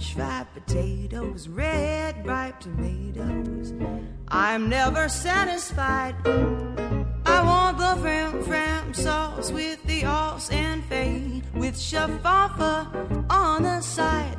French fried potatoes, red ripe tomatoes. I'm never satisfied. I want the fram sauce with the os and fade, with shaffa on the side.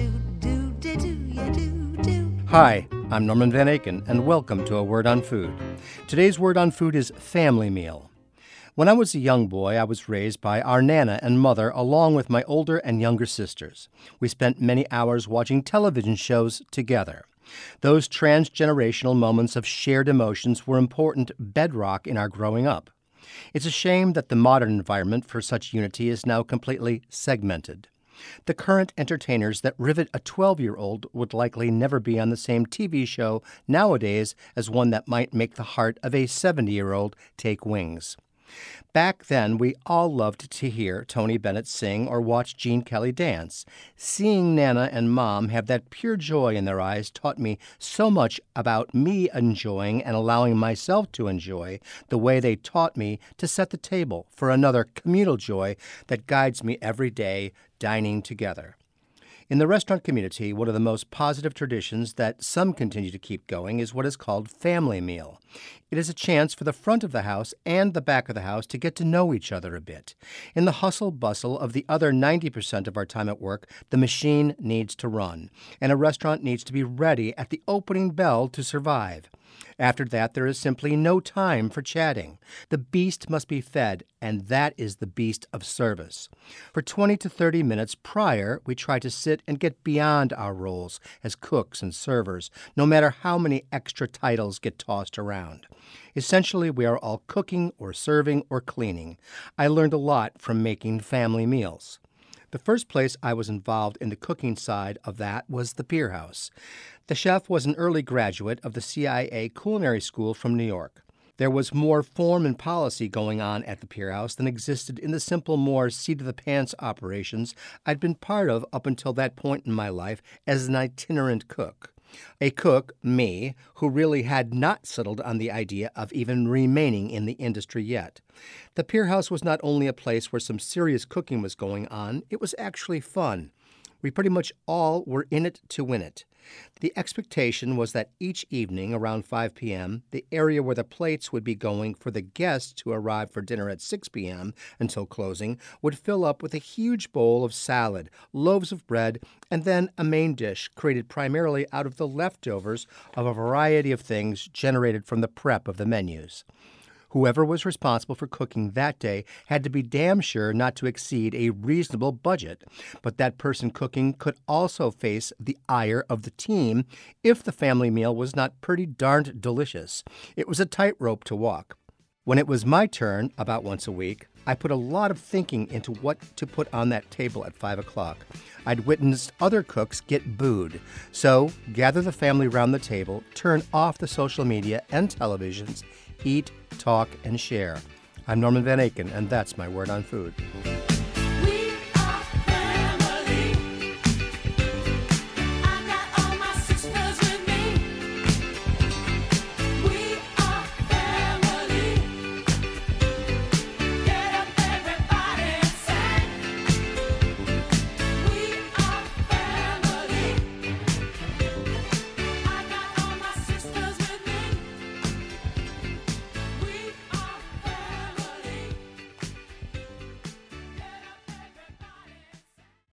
Hi, I'm Norman Van Aken, and welcome to A Word on Food. Today's word on food is family meal. When I was a young boy, I was raised by our Nana and mother along with my older and younger sisters. We spent many hours watching television shows together. Those transgenerational moments of shared emotions were important bedrock in our growing up. It's a shame that the modern environment for such unity is now completely segmented. The current entertainers that rivet a 12-year-old would likely never be on the same TV show nowadays as one that might make the heart of a 70-year-old take wings. Back then, we all loved to hear Tony Bennett sing or watch Gene Kelly dance. Seeing Nana and Mom have that pure joy in their eyes taught me so much about me enjoying and allowing myself to enjoy the way they taught me to set the table for another communal joy that guides me every day, dining together. In the restaurant community, one of the most positive traditions that some continue to keep going is what is called family meal. It is a chance for the front of the house and the back of the house to get to know each other a bit. In the hustle-bustle of the other 90% of our time at work, the machine needs to run, and a restaurant needs to be ready at the opening bell to survive. After that, there is simply no time for chatting. The beast must be fed, and that is the beast of service. For 20 to 30 minutes prior, we try to sit and get beyond our roles as cooks and servers, no matter how many extra titles get tossed around. Essentially, we are all cooking or serving or cleaning. I learned a lot from making family meals. The first place I was involved in the cooking side of that was the Pier House. The chef was an early graduate of the CIA Culinary School from New York. There was more form and policy going on at the Pier House than existed in the simple, more seat-of-the-pants operations I'd been part of up until that point in my life as an itinerant cook. A cook, me, who really had not settled on the idea of even remaining in the industry yet. The Pier House was not only a place where some serious cooking was going on, it was actually fun. We pretty much all were in it to win it. The expectation was that each evening around 5 p.m., the area where the plates would be going for the guests who arrived for dinner at 6 p.m. until closing would fill up with a huge bowl of salad, loaves of bread, and then a main dish created primarily out of the leftovers of a variety of things generated from the prep of the menus. Whoever was responsible for cooking that day had to be damn sure not to exceed a reasonable budget, but that person cooking could also face the ire of the team if the family meal was not pretty darned delicious. It was a tightrope to walk. When it was my turn, about once a week, I put a lot of thinking into what to put on that table at 5 o'clock. I'd witnessed other cooks get booed. So, gather the family round the table, turn off the social media and televisions, eat, talk, and share. I'm Norman Van Aken, and that's my word on food.